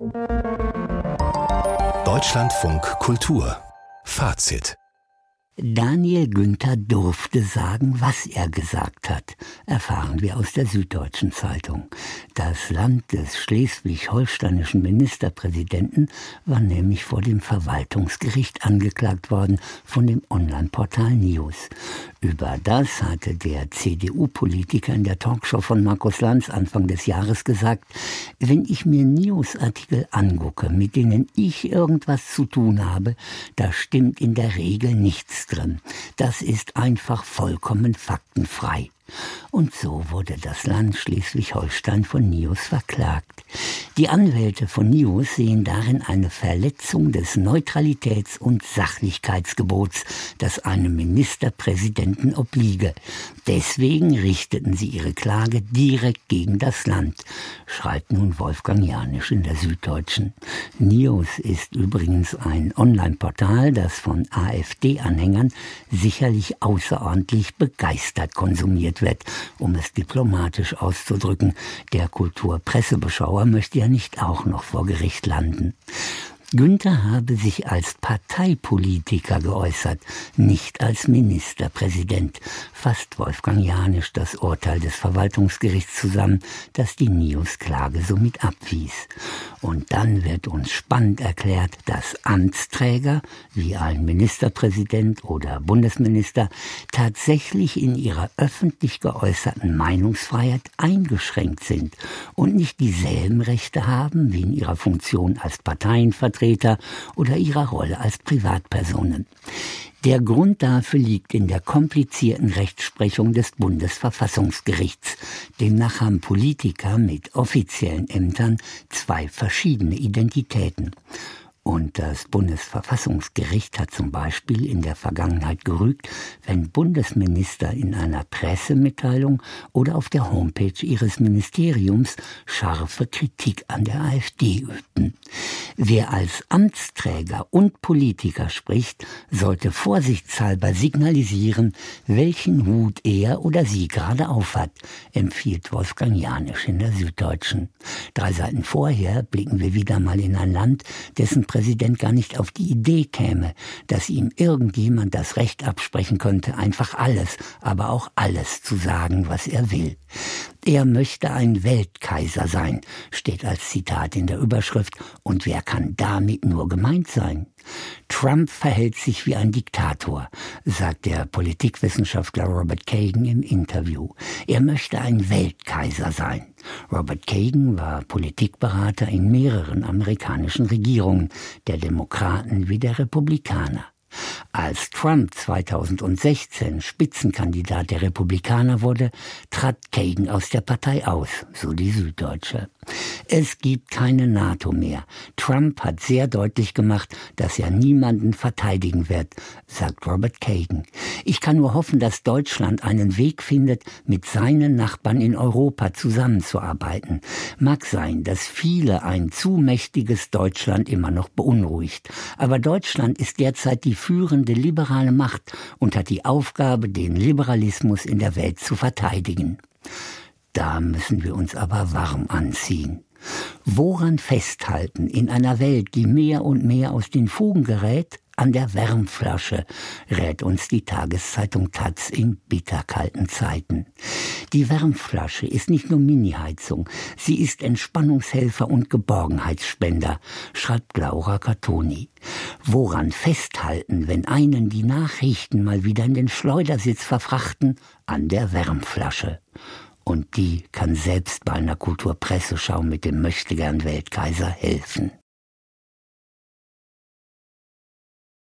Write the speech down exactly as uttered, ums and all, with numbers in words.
Deutschlandfunk Kultur Fazit. Daniel Günther durfte sagen, was er gesagt hat, erfahren wir aus der Süddeutschen Zeitung. Das Land des schleswig-holsteinischen Ministerpräsidenten war nämlich vor dem Verwaltungsgericht angeklagt worden von dem Online-Portal News. Über das hatte der C D U-Politiker in der Talkshow von Markus Lanz Anfang des Jahres gesagt: Wenn ich mir News-Artikel angucke, mit denen ich irgendwas zu tun habe, da stimmt in der Regel nichts drin. Das ist einfach vollkommen faktenfrei. Und so wurde das Land Schleswig-Holstein von News verklagt. Die Anwälte von News sehen darin eine Verletzung des Neutralitäts- und Sachlichkeitsgebots, das einem Ministerpräsidenten obliege. Deswegen richteten sie ihre Klage direkt gegen das Land, schreibt nun Wolfgang Janisch in der Süddeutschen. News ist übrigens ein Online-Portal, das von AfD-Anhängern sicherlich außerordentlich begeistert konsumiert wird, um es diplomatisch auszudrücken. Der Kulturpressebeschauer möchte ja nicht auch noch vor Gericht landen. Günther habe sich als Parteipolitiker geäußert, nicht als Ministerpräsident, fasst Wolfgang Janisch das Urteil des Verwaltungsgerichts zusammen, das die News-Klage somit abwies. Und dann wird uns spannend erklärt, dass Amtsträger, wie ein Ministerpräsident oder Bundesminister, tatsächlich in ihrer öffentlich geäußerten Meinungsfreiheit eingeschränkt sind und nicht dieselben Rechte haben wie in ihrer Funktion als Parteienvertreter oder ihrer Rolle als Privatpersonen. Der Grund dafür liegt in der komplizierten Rechtsprechung des Bundesverfassungsgerichts. Demnach haben Politiker mit offiziellen Ämtern zwei verschiedene Identitäten. Und das Bundesverfassungsgericht hat zum Beispiel in der Vergangenheit gerügt, wenn Bundesminister in einer Pressemitteilung oder auf der Homepage ihres Ministeriums scharfe Kritik an der AfD übten. Wer als Amtsträger und Politiker spricht, sollte vorsichtshalber signalisieren, welchen Hut er oder sie gerade aufhat, empfiehlt Wolfgang Janisch in der Süddeutschen. Drei Seiten vorher blicken wir wieder mal in ein Land, dessen Präsident gar nicht auf die Idee käme, dass ihm irgendjemand das Recht absprechen könnte, einfach alles, aber auch alles zu sagen, was er will. Er möchte ein Weltkaiser sein, steht als Zitat in der Überschrift. Und wer kann damit nur gemeint sein? Trump verhält sich wie ein Diktator, sagt der Politikwissenschaftler Robert Kagan im Interview. Er möchte ein Weltkaiser sein. Robert Kagan war Politikberater in mehreren amerikanischen Regierungen, der Demokraten wie der Republikaner. Als Trump zweitausendsechzehn Spitzenkandidat der Republikaner wurde, trat Kagan aus der Partei aus, so die Süddeutsche. Es gibt keine NATO mehr. Trump hat sehr deutlich gemacht, dass er niemanden verteidigen wird, sagt Robert Kagan. Ich kann nur hoffen, dass Deutschland einen Weg findet, mit seinen Nachbarn in Europa zusammenzuarbeiten. Mag sein, dass viele ein zu mächtiges Deutschland immer noch beunruhigt. Aber Deutschland ist derzeit die führende liberale Macht und hat die Aufgabe, den Liberalismus in der Welt zu verteidigen. Da müssen wir uns aber warm anziehen. Woran festhalten in einer Welt, die mehr und mehr aus den Fugen gerät? An der Wärmflasche, rät uns die Tageszeitung Taz in bitterkalten Zeiten. Die Wärmflasche ist nicht nur Mini-Heizung, sie ist Entspannungshelfer und Geborgenheitsspender, schreibt Laura Catoni. Woran festhalten, wenn einen die Nachrichten mal wieder in den Schleudersitz verfrachten? An der Wärmflasche. Und die kann selbst bei einer Kulturpresseschau mit dem Möchtegern-Weltkaiser helfen.